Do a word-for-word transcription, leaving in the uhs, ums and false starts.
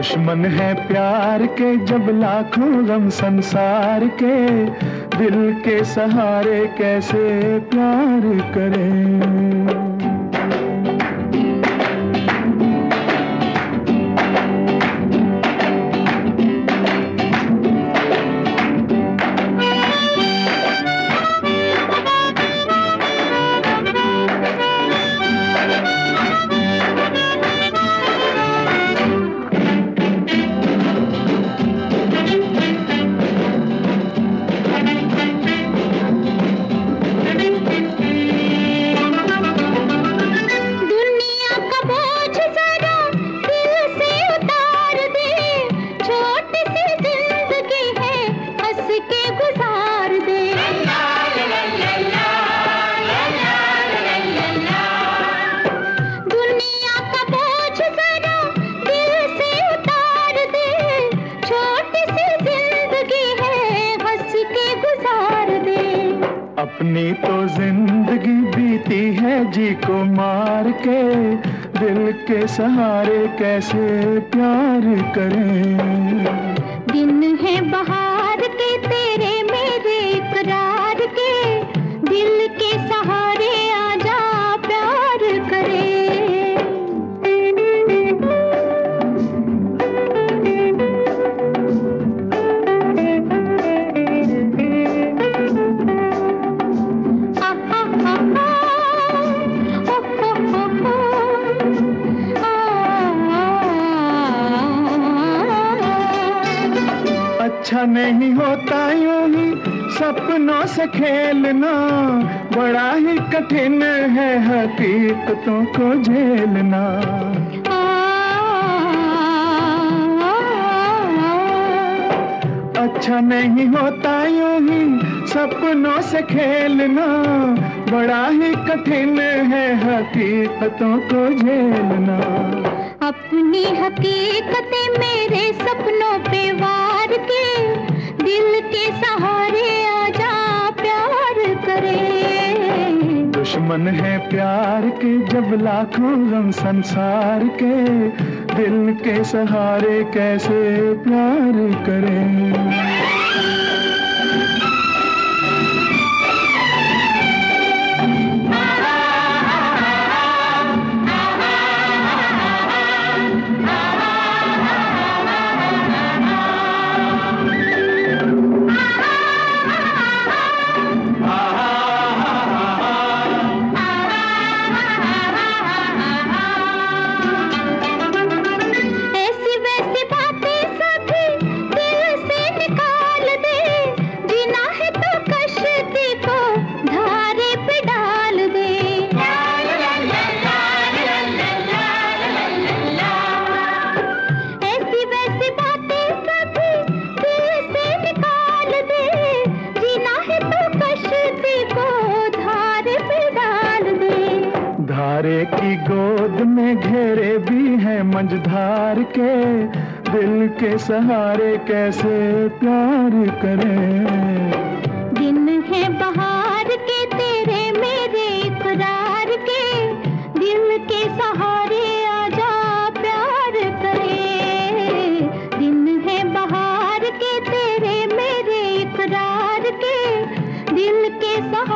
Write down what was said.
दुश्मन है प्यार के जब लाखों गम संसार के, दिल के सहारे कैसे प्यार करें। अपनी तो जिंदगी बीती है जी को मार के, दिल के सहारे कैसे प्यार करें। दिन है बहार के तेरे मेरे इकरार के, दिल के सहारे आजा प्यार करें। अच्छा नहीं होता यूं ही सपनों से खेलना, बड़ा ही कठिन है हकीकतों को झेलना। अच्छा नहीं होता यूं ही सपनों से खेलना, बड़ा ही कठिन है हकीकतों को झेलना। अपनी हकीकतें मेरे सपनों पे वार के, दिल के सहारे आजा प्यार करें। दुश्मन है प्यार के जब लाखों गम संसार के, दिल के सहारे कैसे प्यार करें। धारे की गोद में घेरे भी हैं मंझधार के, दिल के सहारे कैसे प्यार करें। दिन है बहार के तेरे मेरे इकरार के, दिल के सहारे आजा प्यार करें। दिन है बहार के तेरे मेरे इकरार के, दिल के सहारे